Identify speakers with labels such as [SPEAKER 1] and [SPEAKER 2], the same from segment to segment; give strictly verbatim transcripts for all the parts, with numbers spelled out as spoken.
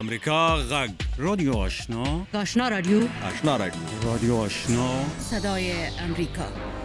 [SPEAKER 1] امریکا غږ رادیو آشنا
[SPEAKER 2] آشنا رادیو
[SPEAKER 1] آشنا رادیو رادیو آشنا
[SPEAKER 2] صدای امریکا.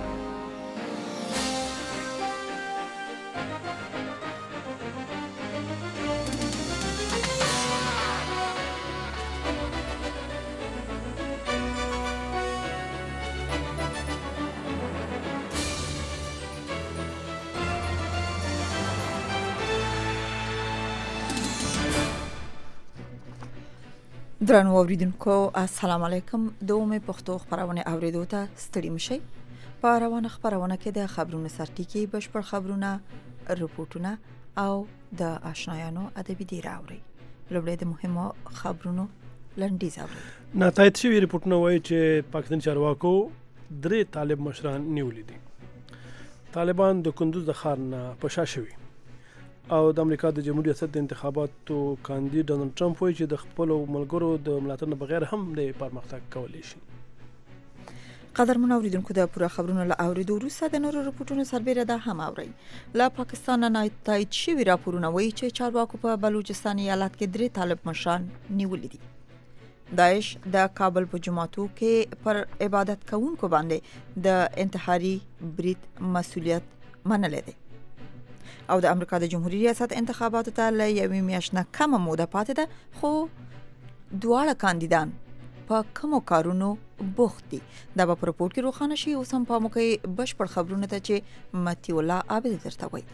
[SPEAKER 3] درنو اوریدونکو السلام علیکم. دومه پښتو خبرونه اوریدو ته ستړي مشئ. په روانه خبرونه کې د خبرونو سرټیکي بشپړ خبرونه، رپورټونه او د آشنایانو ادبي دی راوړي. لومړی د مهمو خبرونو لنډیز اوري.
[SPEAKER 4] ناتایید شوی رپورټونه وایي چې پاکستان چارواکو درې طالب مشران نیولي دي. طالبان د کندوز د ښار نه په شا شوي او د امریکا د جمهوریت ریاست د انتخاباتو کاندید ډونالد ټرمپ وایي چې د خپل ملګرو د ملاتړ نه بغیر هم د پرمختګ کولی شي.
[SPEAKER 3] قدرمن اوریدونکو د پوره خبرونو له اوریدو وروسته د نورو رپورټونو سربېره ده هم اوري. له پاکستان نه تایید شوي راپورونه وایي چې چارواکو په بلوچستان ایالت کې درې طالب مشران نیولي دي. داعش د کابل په جماعتو کې پر عبادت کوونکو باندې د انتحاري برید مسؤلیت منلې ده او د امریکا د جمهوریت ریاست انتخاباتو ته له یوې میاشتې نه کمه موده پاتې ده، خو دواړه کاندیدان په کومو کارونو بوخت دي دا به په رپورټ کې روښانه شي. اوس هم پام وکړئ بشپړ خبرونه ته چې متي الله عابد درته وایي.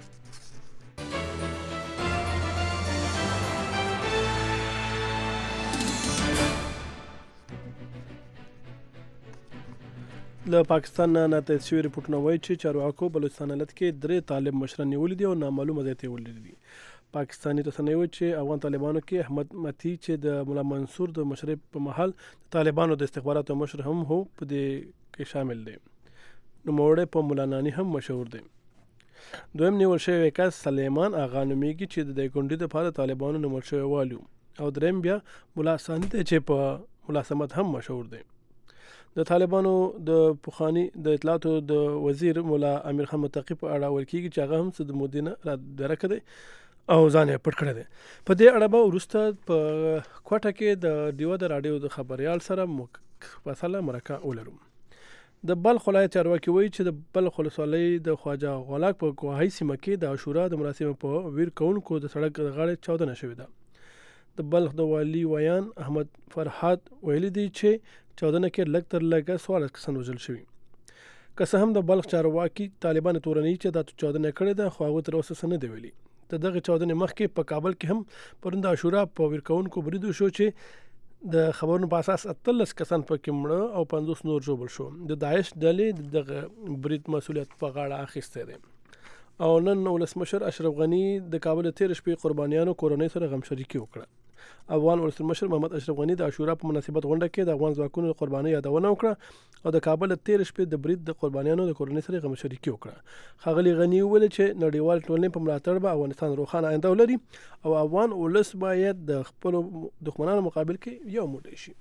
[SPEAKER 4] له پاکستان نه ناتایید شوي رپورټونه وایي چې چارواکو بلوچستان ایالت کې درې طالب مشران نیولي دي او نامعلومه ځای ته یې وړي دي. پاکستاني رسنیو وایي چې افغان طالبانو کې احمد متي چې د ملا منصور د مشرۍ په مهال طالبانو د استخباراتو مشر هم هو په دې کې شامل دی. نوموړی په مولا نانی هم مشهور دی. دویم نیول شوی کس سلیمان آغا نومیږي چې د دې ګوندي دپاره طالبانو نیول شوی والي او دریم بیا ملا ثاني دی چې په ملاسمت هم مشهور دی. د طالبانو د پخوانی د اطلاعاتو د وزیر مولا امیر خان متقی په اړه ویل کېږي چې هغه هم څه د مودې نه را ډډه کړی او ځان یې پټ کړی دی. په دې اړه به وروسته په کوټه کې د ډیو د راډیو د خبریال سره مفصله مرکه ولرو. د بلخ ولایت چارواکي وایي چې د بلخ ولسوالۍ د خواجه غلاک په ګواهۍ سیمه کې د عاشورا د مراسمو په ویر کوونکو د سړک د غاړې چاودنه شوې ده. د بلخ د والي ویان احمد فرحات ویلي دی چې چاودنه کې لږ تر لږه څوارلس کسان وژل شوي. که څه هم د بلخ چارواکي طالبان تورنوي چې دا چاودنه کړې ده، خو هغه تر اوسه څه نه دی ویلي. د دغه چاودنې مخکې په کابل کې هم پرون د عاشورا په ویر کوونکو برید وشو چې د خبرونو په اساس اتلس کسان پکې مړه او پنځوس نور ژوبل شو. د داعش ډلې دغه برید مسؤلیت په غاړه اخیستی دی او نن ولسمشر اشرف غني د کابل تیر شپې قربانیانو کورنۍ سره غمشریکي وکړه. افغان ولسمشر محمد اشرف غني د عاشورا په مناسبت غونډه کې د افغان ځواکونو د قربانۍ یادونه وکړه او د کابل تیر شپې د برید د قربانیانو د کورنۍ سره غمشریکي وکړه. ښاغلي غني وویل چې نړیوال ټولنې په ملاتړ به افغانستان روښانه آینده ولري او افغان ولس باید د خپلو دښمنانو مقابل کې یو موټی شي.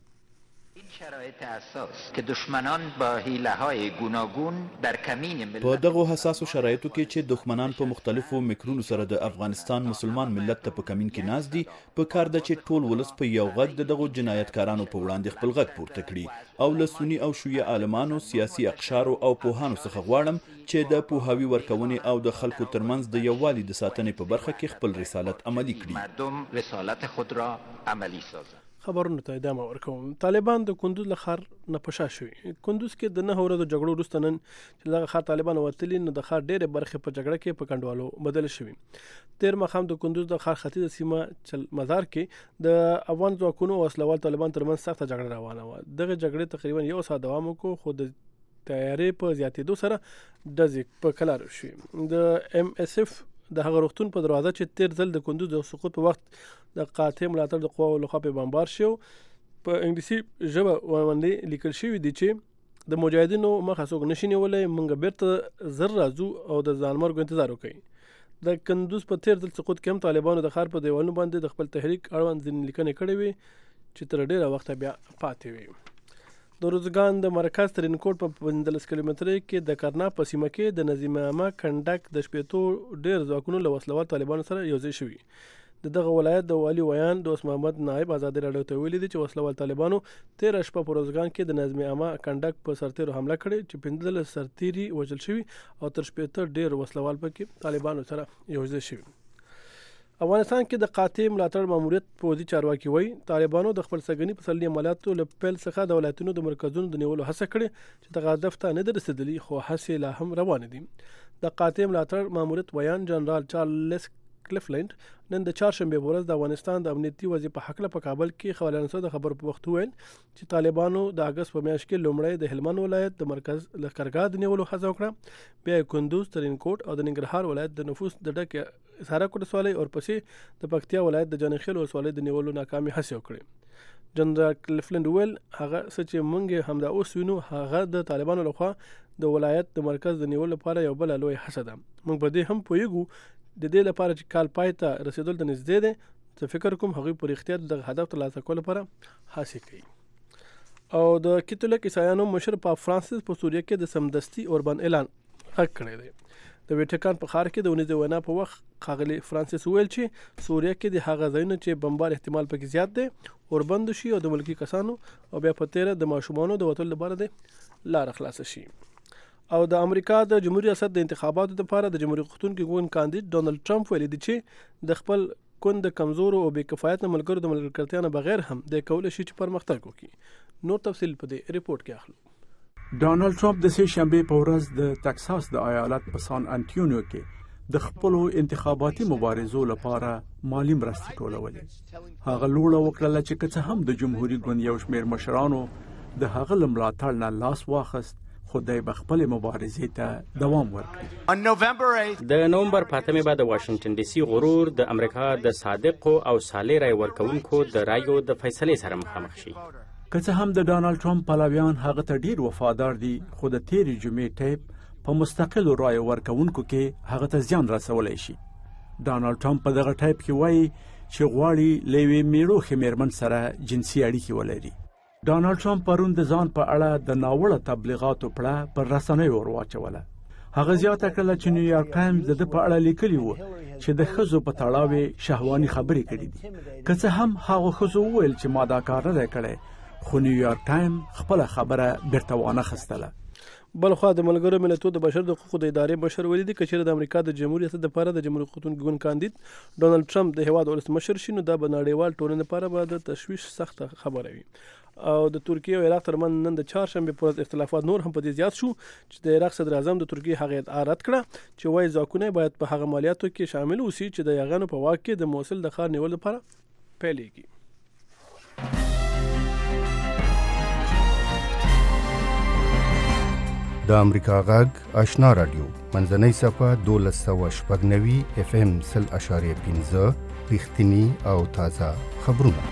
[SPEAKER 5] این شرایط اساس که دشمنان با حیله‌های گوناگون در کمین ملت
[SPEAKER 6] په دغه حساسو شرایطو کې چې دښمنان په مختلفو میکرونو سره د افغانستان مسلمان ملت ته په کمین کې ناز دي، په کار ده چې ټول ولس په یو غږ د دغو جنایتکارانو په وړاندې خپل غږ پورته کړي او له سني او شیعه عالمانو، سیاسي اقشارو او پوهانو څخه غواړم چې د پوهاوي ورکونې او د خلکو ترمنځ د یووالي د ساتنې په برخه کې خپل رسالت عملی کړي.
[SPEAKER 5] مردم رسالت خود را عملی سازند.
[SPEAKER 4] خبرونه ته ادامه ورکوم. طالبان د کندوز له ښار نه په شا شوي. کندوز کې د نهه ورځو جګړو وروسته نن چې دغه ښار طالبان وتلي، نو د ښار ډېرې برخې په جګړه کې په کنډوالو بدل شوي. تېر ماښام د کندوز د ښار ختیځه سیمه چل مزار کې د افغان ځواکونو او وسلوال طالبان ترمنځ سخته جګړه روانه وه. دغه جګړې تقریبا یو ساعت دوام وکړو، خو د تیارې په زیاتېدو سره ډزې په کلاره شوې. د ام اس اف د هغه روغتون په دروازه چې تیر ځل د کندوز د سقوط په وخت د قاطع ملاتړ د قواو لخوا په بمبار شو، په انګلیسي ژبه باندې لیکل شوي دي چې د مجاهدینو مخه څوک نشي نیولی، موږ بیرته زر راځو او د ځانمرګو انتظار وکړي. د کندوز په تیر ځل سقوط کې هم طالبانو د ښار په دیوالونو باندې د خپل تحریک اړوند ځینې لیکنې کړې وې چې تر ډېره وخته بیا پاتې وي. د روزګان د مرکز ترینکوټ په پنځلس کیلومترۍ کې د کرنا په سیمه کې د نظیم عامه کنډک د شپېتو ډېر ځواکونو له وسلوال طالبانو سره یوځای شوي. د دغه ولایت د والي ویان دوست محمد نائب ازادي راډیو ته ویلي دي چې وسله وال طالبانو تیره شپه په روزګان کې د نظم عامه کنډک په سرتیرو حمله کړې چې پنځلس سرتیري وژل شوي او تر شپېته ډېر وسله وال پکې طالبانو سره یوځای شوي. افغانستان کې د قاطع ملاتړ ماموریت پوځي چارواکي وایي طالبانو د خپل سګني پسرلي عملیاتو له پیل څخه د ولایتونو د مرکزونو د نیولو هڅه کړې چې دغه هدف ته نه رسېدلي خو هڅې لا هم روانې دي. د قاطع ملاتړ ماموریت ویان جنرال چارلز کلیفلند نن د چهارشنبه په ورځ د افغانستان د امنیتي وضعیت په حق له په کابل کې خبريالانو د خبر په وخت ویل چې طالبانو د اگست په میاشت کې لومړی د هلمند ولایت د مرکز لښکرګاه د نیولو هڅه وکړه، بیا کندوز، ترینکوټ او د ننګرهار ولایت د نفوس د ډکه سارک ولسوالۍ او پسې د پکتیا ولایت د جانخیل ولسوالۍ د نیولو ناکامي هڅه وکړه. جنرال کلیفلند ویل هغه څه چې موږ همدا اوس وینو هغه د طالبانو لخوا د ولایت د مرکز د نیولو لپاره یو بل لوی هڅه ده. موږ په دې هم پوهیږو د دې لپاره چې کال پای ته رسیدل د نږدې دی، څه فکر کوم هغوی پر اختیار د هدف ترلاسه کولو لپاره هڅې کوي. او د کاتولیک عیسایانو مشر پاپ فرانسیس په سوریه کې د سمدستي اوربان اعلان غږ کړی دی. د ویټیکان په ښار کې د ونیزې وینا په وخت ښاغلي فرانسیس ویل چې سوریه کې د هغه ځایونو چې بمبار احتمال پکې زیات دی اوربند شي او د ملکي کسانو او بیا په تیره د ماشومانو د وتلو لپاره د لار خلاص شي. او د امریکا د جمهوریت ریاست د انتخاباتو لپاره د جمهوریت غوښتونکي ګوند کاندید ډونالد ټرمپ ویلي دی چې د خپل کون د کمزورو او بې کفایت ملګرو د ملګرتیا نه بغیر هم د کولای شي چې پرمختګ وکړي. نور تفصیل په دې ریپورت کې اخلو.
[SPEAKER 7] ډونالد ټرمپ د سه شنبه په ورځ د ټکساس د ایالت په سان انټونیو کې د خپل انتخاباتي مبارزو لپاره مالی مرستې ټولولې. هغه لوړه وکړه چې که څه هم د جمهوریت ګوند یو شمېر مشرانو د هغه ملاتړ نه لاس واخیست خدای به خپل مبارزې ته دوام ورکړي.
[SPEAKER 8] د نومبر په اتمه بعد د واشنگټن ډي سي غرور د امریکا د صادقو او صالح رای ورکونکو د رایو د فیصلې سره مخامخ شي.
[SPEAKER 7] که څه هم د ډونالد ټرمپ پلویان هغه ته ډیر وفادار دي، خو د تیرې جمعې ټیپ په مستقل رای ورکونکو کې هغه ته زیان رسولی شي. ډونالد ټرمپ په دغه ټیپ کې وایي چې غواړي له یوې میړوښې میرمن سره جنسي اړیکې ولري. ډونالد ټرمپ پرون د ځان په اړه د ناوړه تبلیغاتو پړه پر رسنیو ور واچوله. هغه زیاته کړه چې نیویارک ټایمز د ده په اړه لیکلي وو چې د ښځو په تړاو شهواني خبرې کړي دي. که څه هم هغه ښځو وویل چې ما دا کار نه دی کړی، خو نیویارک ټایم خپله خبره بیرته وانخیستله.
[SPEAKER 4] بلخوا د ملګرو ملتونو د بشر د حقوقو د ادارې مشر ویلي دي که چېرې د امریکا د جمهوریت ریاست لپاره د جمهوریت غوښتونکي ګوند کاندید ډونالد ټرمپ د هیواد ولسمشر شي، نو دا به نړیوال ټولنې لپاره به د تشویش سخته خبره وي. او د ترکیه او عراق ترمنځ نن د چهارشنبې په ورځ اختلافات نور هم په دې زیات شو چې د عراق صدر اعظم د ترکیه هغه ادعا رد کړه چې وایي ځواکونه باید په هغه عملیاتو کې شامل اوسي چې د یاغانو په واک کې د موصل د ښار نیولو لپاره پیلېږي.
[SPEAKER 9] د امریکا غږ آشنا رادیو منځنۍ صفحه دولس سوه شپږ نوي اف ام سل اشاریه پنځه رښتیني او تازه خبرونه.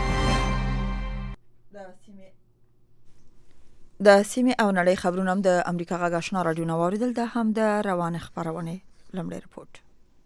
[SPEAKER 3] د سیمې او نړۍ خبرونه هم د امریکا غږ آشنا رادیو نه واوریدل. دا هم د روانه خبرونه لومړی رپورټ.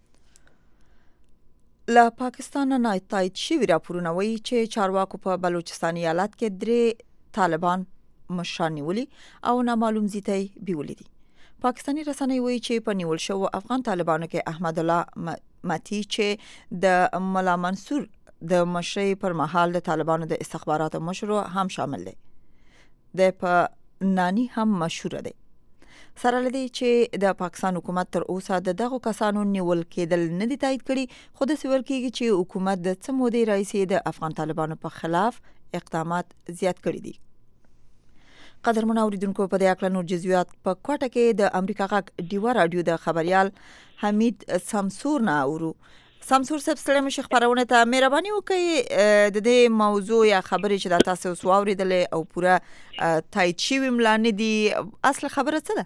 [SPEAKER 3] له پاکستان نه تایید شوي راپورونه وایي چې چارواکو په بلوچستان ایالت کې درې طالبان مشران نیولي او نامعلوم ځای بیولي دي. پاکستاني رسنۍ وایي چې په نیول شوو افغان طالبانو کې احمد الله متی چې د ملا منصور د مشرۍ پر مهال د طالبانو د استخباراتو مشر هم شامل دی. د په نانی هم مشهور دی. سره لدی چې د پاکستان حکومت تر اوسه د دغه کسانو نیول کېدل نه دي تایید کړي، خو د سوال کېږي چې حکومت د څه مودې راځي د افغان طالبانو په خلاف اقدامات زیات کړي دي. قدرمن اوریدونکو په دې اړه نور جزئیات په کوټه کې د امریکا غږ ډیوا رادیو د خبريال حمید سمسور نه اورو. سمسور صاحب ستړي مشه خبرونه ته مهرباني وکړئ د دې موضوع یا خبرې چې د تاسو سواوریدل او پوره تایید شوی ملانه دي اصل خبره څه ده؟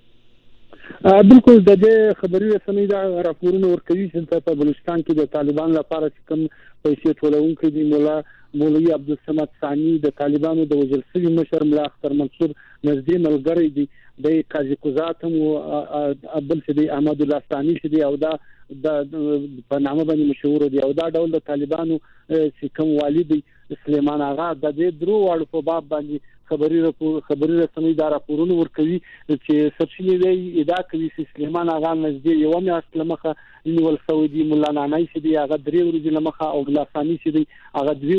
[SPEAKER 10] بالکل د دې خبري رسنۍ دا راپورونه ورکوي چې په بلوچستان کې د طالبان لپاره کوم پیسې ټولونکي دي. مولا مولوی عبدالصمد ثانی د طالبانو د وزیر سوي مشر ملا اختر منصور نږدې ملګری دی، د قاضي قضات هم بل څه دی احمد الله ثانی چې دی او دا د په نامه باندې مشهور دی او دا ډول د طالبانو چې کوم والي دی سلیمان آغا د دې درو واړو په باب باندې خبري راپور خبري رسنۍ دا راپورونه ورکوي چې سرچینې دی ادعا کوي چې سلیمان اغا نږدې یو میاشت لمخه نیول شوی دی، مولا نانای چې دی هغه درې ورځې لمخه او مولا ثاني چې دی هغه